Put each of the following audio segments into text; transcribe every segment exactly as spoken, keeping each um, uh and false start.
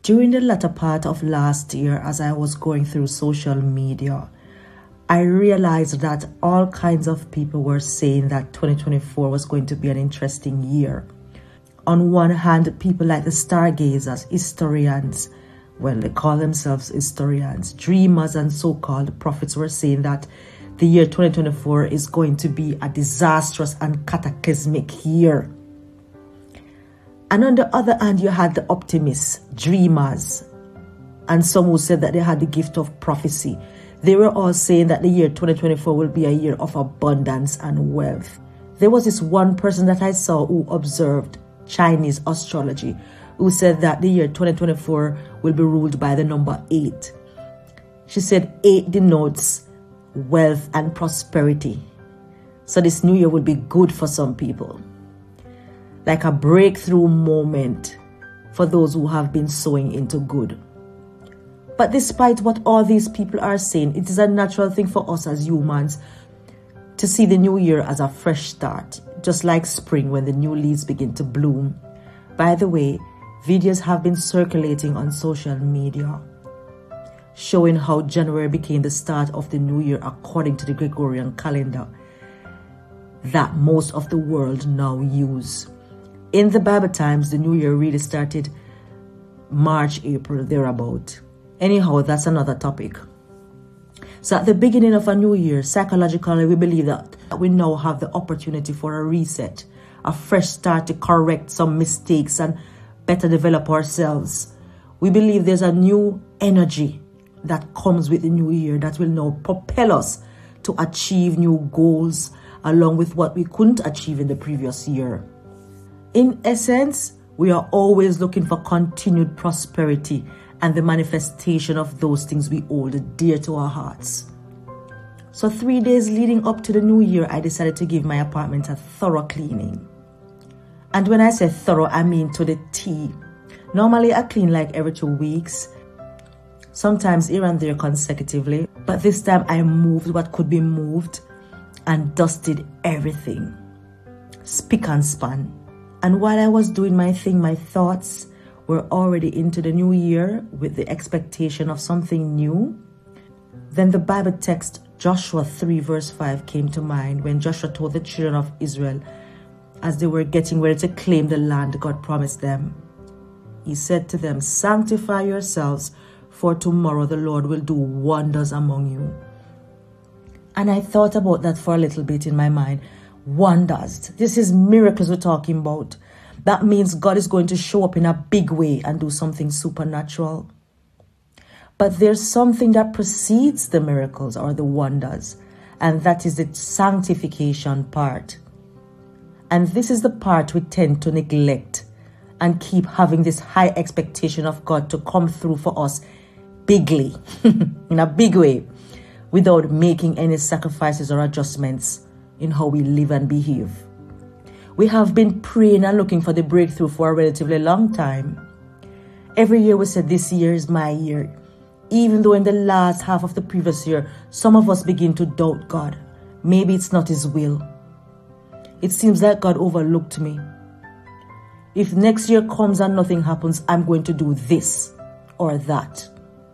During the latter part of last year, as I was going through social media, I realized that all kinds of people were saying that twenty twenty-four was going to be an interesting year. On one hand, people like the stargazers, historians, well, they call themselves historians, dreamers and so-called prophets were saying that the year twenty twenty-four is going to be a disastrous and cataclysmic year. And on the other hand, you had the optimists, dreamers, and some who said that they had the gift of prophecy. They were all saying that the year twenty twenty-four will be a year of abundance and wealth. There was this one person that I saw who observed Chinese astrology, who said that the year twenty twenty-four will be ruled by the number eight. She said eight denotes wealth and prosperity. So this new year will be good for some people. Like a breakthrough moment for those who have been sowing into good. But despite what all these people are saying, it is a natural thing for us as humans to see the new year as a fresh start, just like spring when the new leaves begin to bloom. By the way, videos have been circulating on social media showing how January became the start of the new year according to the Gregorian calendar that most of the world now use. In the Bible times, the new year really started March, April, thereabout. Anyhow, that's another topic. So at the beginning of a new year, psychologically, we believe that we now have the opportunity for a reset, a fresh start to correct some mistakes and better develop ourselves. We believe there's a new energy that comes with the new year that will now propel us to achieve new goals along with what we couldn't achieve in the previous year. In essence, we are always looking for continued prosperity and the manifestation of those things we hold dear to our hearts. So three days leading up to the new year, I decided to give my apartment a thorough cleaning. And when I say thorough, I mean to the T. Normally I clean like every two weeks, sometimes here and there consecutively, but this time I moved what could be moved and dusted everything, spick and span. And while I was doing my thing, my thoughts were already into the new year with the expectation of something new. Then the Bible text Joshua three verse five came to mind when Joshua told the children of Israel as they were getting ready to claim the land God promised them. He said to them, "Sanctify yourselves, for tomorrow the Lord will do wonders among you." And I thought about that for a little bit in my mind. Wonders. This is miracles we're talking about. That means God is going to show up in a big way and do something supernatural. But there's something that precedes the miracles or the wonders, and that is the sanctification part. And this is the part we tend to neglect and keep having this high expectation of God to come through for us bigly, in a big way, without making any sacrifices or adjustments in how we live and behave. We have been praying and looking for the breakthrough for a relatively long time. Every year we said, this year is my year. Even though in the last half of the previous year, some of us begin to doubt God. Maybe it's not His will. It seems like God overlooked me. If next year comes and nothing happens, I'm going to do this or that.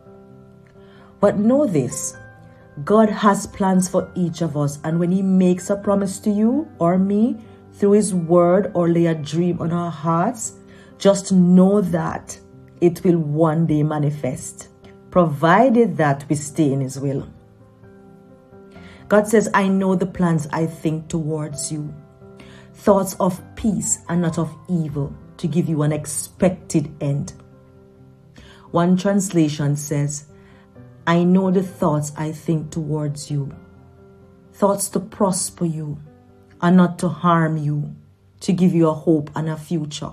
But know this, God has plans for each of us, and when He makes a promise to you or me through His word or lay a dream on our hearts, just know that it will one day manifest, provided that we stay in His will. God says, "I know the plans I think towards you, thoughts of peace and not of evil, to give you an expected end." One translation says, "I know the thoughts I think towards you, thoughts to prosper you and not to harm you, to give you a hope and a future."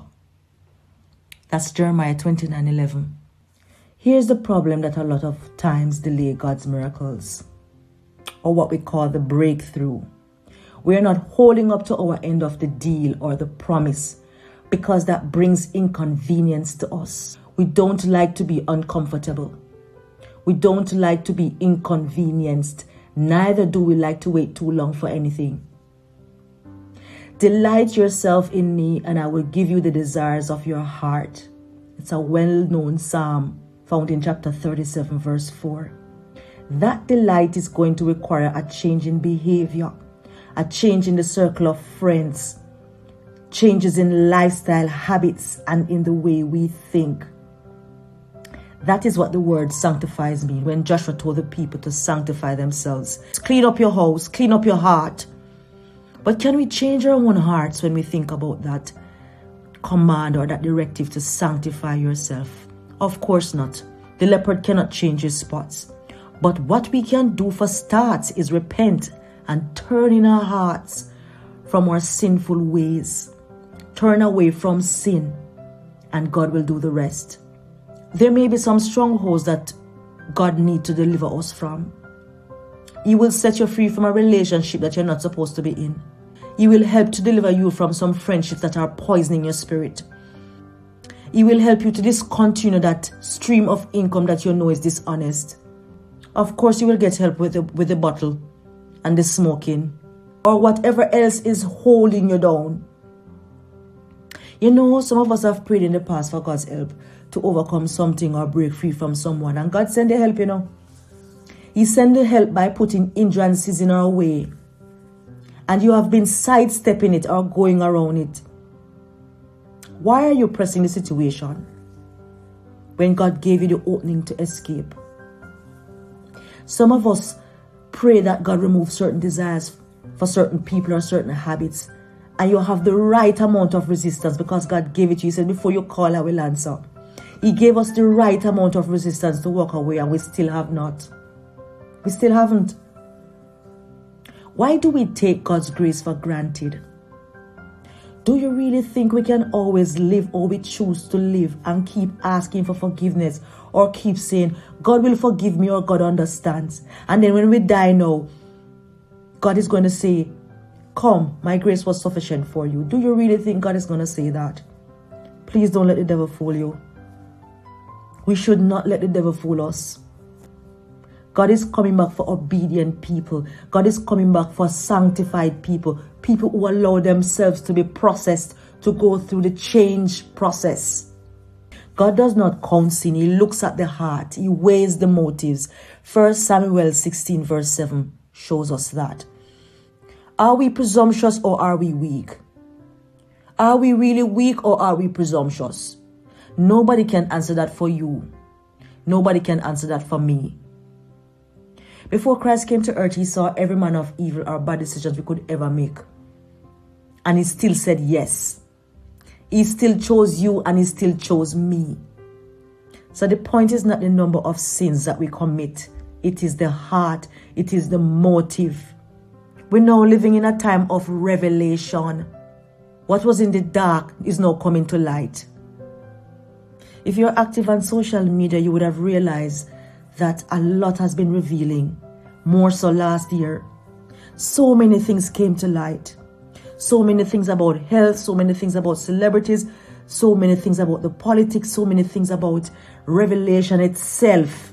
That's Jeremiah twenty-nine eleven. Here's the problem that a lot of times delay God's miracles, or what we call the breakthrough. We are not holding up to our end of the deal or the promise because that brings inconvenience to us. We don't like to be uncomfortable. We don't like to be inconvenienced. Neither do we like to wait too long for anything. Delight yourself in me, and I will give you the desires of your heart. It's a well-known psalm found in chapter thirty-seven, verse four. That delight is going to require a change in behavior, a change in the circle of friends, changes in lifestyle habits, and in the way we think. That is what the word sanctifies means when Joshua told the people to sanctify themselves. Clean up your house, clean up your heart. But can we change our own hearts when we think about that command or that directive to sanctify yourself? Of course not. The leopard cannot change his spots. But what we can do for starts is repent and turn in our hearts from our sinful ways. Turn away from sin, and God will do the rest. There may be some strongholds that God needs to deliver us from. He will set you free from a relationship that you're not supposed to be in. He will help to deliver you from some friendships that are poisoning your spirit. He will help you to discontinue that stream of income that you know is dishonest. Of course, you will get help with the, with the bottle and the smoking or whatever else is holding you down. You know, some of us have prayed in the past for God's help to overcome something or break free from someone. And God sent the help, you know. He sent the help by putting hindrances in our way. And you have been sidestepping it or going around it. Why are you pressing the situation when God gave you the opening to escape? Some of us pray that God remove certain desires for certain people or certain habits. And you have the right amount of resistance because God gave it to you. He said, before you call, I will answer. He gave us the right amount of resistance to walk away, and we still have not. We still haven't. Why do we take God's grace for granted? Do you really think we can always live or we choose to live and keep asking for forgiveness or keep saying, God will forgive me or God understands? And then when we die now, God is going to say, come, my grace was sufficient for you. Do you really think God is going to say that? Please don't let the devil fool you. We should not let the devil fool us. God is coming back for obedient people. God is coming back for sanctified people. People who allow themselves to be processed, to go through the change process. God does not count sin. He looks at the heart. He weighs the motives. First Samuel sixteen verse seven shows us that. Are we presumptuous or are we weak? Are we really weak or are we presumptuous? Nobody can answer that for you. Nobody can answer that for me. Before Christ came to earth, he saw every manner of evil or bad decisions we could ever make. And he still said yes. He still chose you and he still chose me. So the point is not the number of sins that we commit. It is the heart. It is the motive. We're now living in a time of revelation. What was in the dark is now coming to light. If you're active on social media, you would have realized that a lot has been revealing, more so last year. So many things came to light. So many things about health, so many things about celebrities, so many things about the politics, so many things about revelation itself.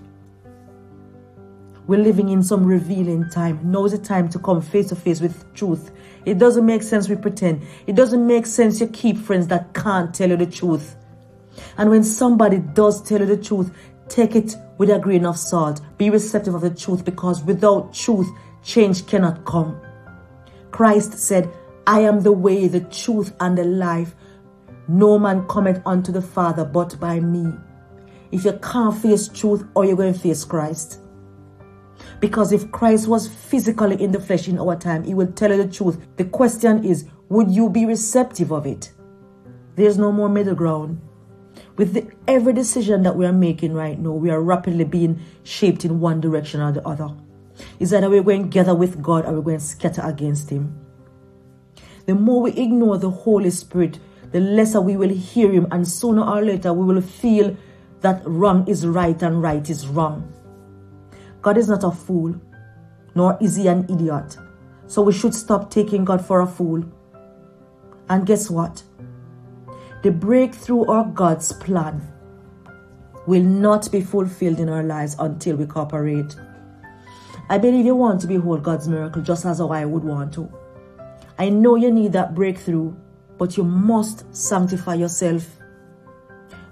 We're living in some revealing time. Now is the time to come face to face with truth. It doesn't make sense we pretend. It doesn't make sense you keep friends that can't tell you the truth. And when somebody does tell you the truth, take it with a grain of salt. Be receptive of the truth, because without truth, change cannot come. Christ said, I am the way, the truth, and the life. No man cometh unto the Father but by me. If you can't face truth, or you're going to face Christ. Because if Christ was physically in the flesh in our time, he will tell you the truth. The question is, would you be receptive of it? There's no more middle ground. With the, every decision that we are making right now, we are rapidly being shaped in one direction or the other. It's either we're going to gather with God or we're going to scatter against him. The more we ignore the Holy Spirit, the lesser we will hear him, and sooner or later we will feel that wrong is right and right is wrong. God is not a fool, nor is he an idiot. So we should stop taking God for a fool. And guess what? The breakthrough or God's plan will not be fulfilled in our lives until we cooperate. I believe you want to behold God's miracle just as how I would want to. I know you need that breakthrough, but you must sanctify yourself.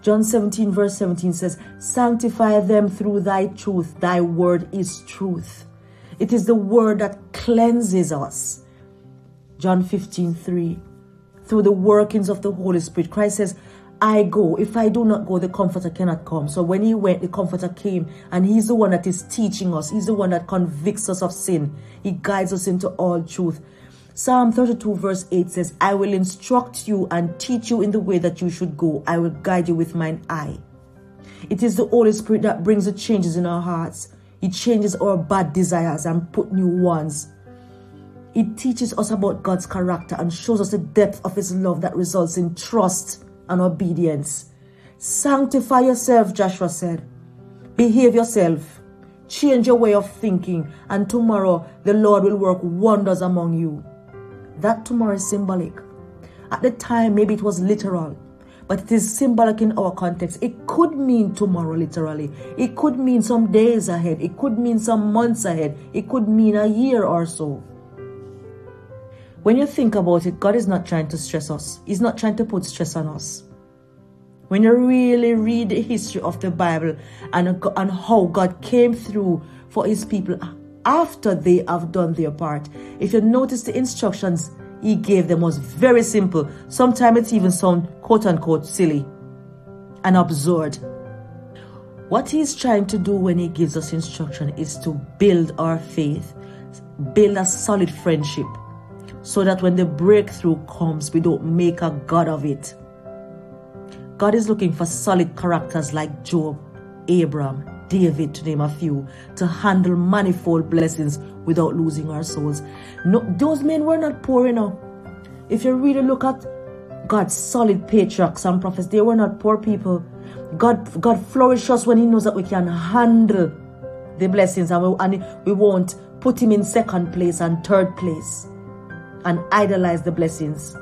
John seventeen verse seventeen says, sanctify them through thy truth. Thy word is truth. It is the word that cleanses us. John fifteen three. Through the workings of the Holy Spirit, Christ says, I go. If I do not go, the Comforter cannot come. So when he went, the Comforter came, and he's the one that is teaching us. He's the one that convicts us of sin. He guides us into all truth. Psalm thirty-two verse eight says, I will instruct you and teach you in the way that you should go. I will guide you with mine eye. It is the Holy Spirit that brings the changes in our hearts. It changes our bad desires and put new ones. It teaches us about God's character and shows us the depth of his love that results in trust and obedience. Sanctify yourself, Joshua said. Behave yourself. Change your way of thinking, and tomorrow the Lord will work wonders among you. That tomorrow is symbolic. At the time, maybe it was literal, but it is symbolic in our context. It could mean tomorrow, literally. It could mean some days ahead. It could mean some months ahead. It could mean a year or so. When you think about it, God is not trying to stress us. He's not trying to put stress on us. When you really read the history of the Bible and, and how God came through for his people after they have done their part, if you notice the instructions he gave them was very simple. Sometimes it even sounds quote-unquote silly and absurd. What he's trying to do when he gives us instruction is to build our faith, build a solid friendship, so that when the breakthrough comes, we don't make a god of it. God is looking for solid characters like Job, Abraham, David, to name a few, to handle manifold blessings without losing our souls. No, those men were not poor, you know. If you really look at God's solid patriarchs and prophets, they were not poor people. God, God flourishes us when he knows that we can handle the blessings, and we, and we won't put him in second place and third place and idolize the blessings.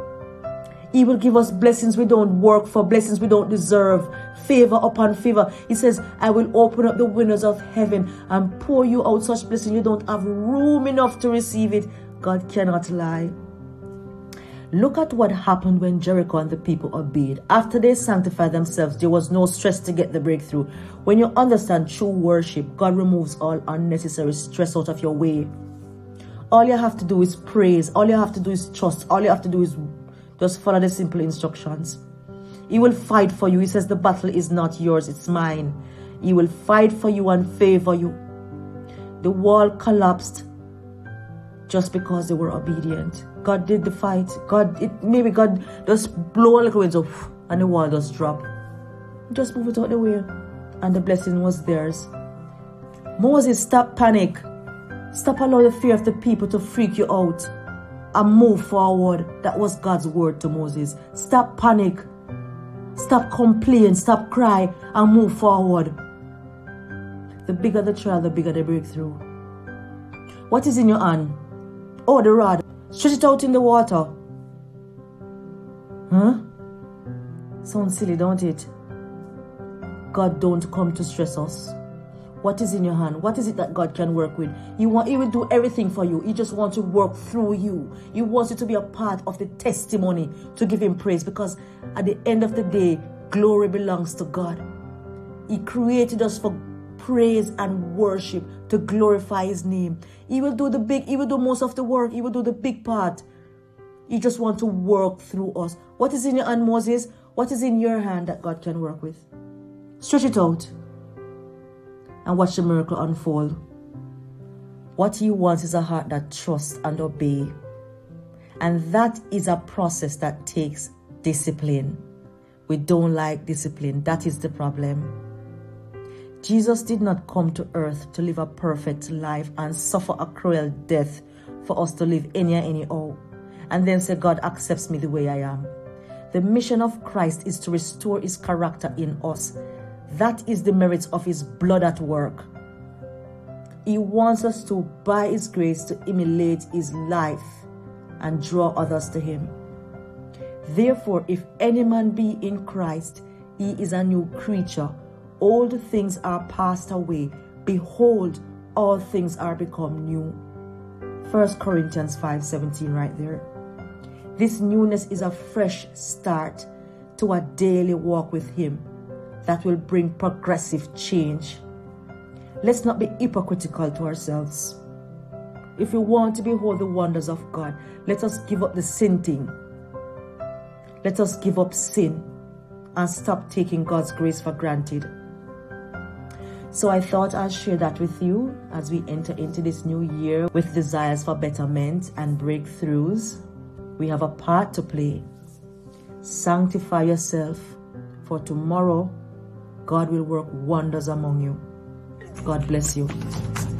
He will give us blessings we don't work for, blessings we don't deserve, favor upon favor. He says, I will open up the windows of heaven and pour you out such blessing you don't have room enough to receive it. God cannot lie. Look at what happened when Jericho and the people obeyed. After they sanctified themselves, there was no stress to get the breakthrough. When you understand true worship, God removes all unnecessary stress out of your way. All you have to do is praise. All you have to do is trust. All you have to do is just follow the simple instructions. He will fight for you. He says the battle is not yours, it's mine. He will fight for you and favor you. The wall collapsed just because they were obedient. God did the fight. God, it maybe God just blow a little wind up and the wall just drop. Just move it out the way and the blessing was theirs. Moses, stop panic. Stop allowing the fear of the people to freak you out and move forward. That was God's word to Moses. Stop panic. Stop complain. Stop cry and move forward. The bigger the trial, the bigger the breakthrough. What is in your hand? Oh, the rod. Stretch it out in the water. Huh? Sounds silly, don't it? God don't come to stress us. What is in your hand? What is it that God can work with? He, want, he will do everything for you. He just wants to work through you. He wants you to be a part of the testimony to give him praise, because at the end of the day, glory belongs to God. He created us for praise and worship to glorify his name. He will do the big, he will do most of the work. He will do the big part. He just wants to work through us. What is in your hand, Moses? What is in your hand that God can work with? Stretch it out and watch the miracle unfold. What he wants is a heart that trusts and obeys. And that is a process that takes discipline. We don't like discipline. That is the problem. Jesus did not come to earth to live a perfect life and suffer a cruel death for us to live any and anyhow, and then say, God accepts me the way I am. The mission of Christ is to restore his character in us. That is the merits of his blood at work. He wants us to, by his grace, to emulate his life and draw others to him. Therefore, if any man be in Christ, he is a new creature. Old things are passed away. Behold, all things are become new. First Corinthians five seventeen right there. This newness is a fresh start to a daily walk with Him that will bring progressive change. Let's not be hypocritical to ourselves. If we want to behold the wonders of God, let us give up the sin thing. Let us give up sin and stop taking God's grace for granted. So I thought I'll share that with you as we enter into this new year with desires for betterment and breakthroughs. We have a part to play. Sanctify yourself, for tomorrow God will work wonders among you. God bless you.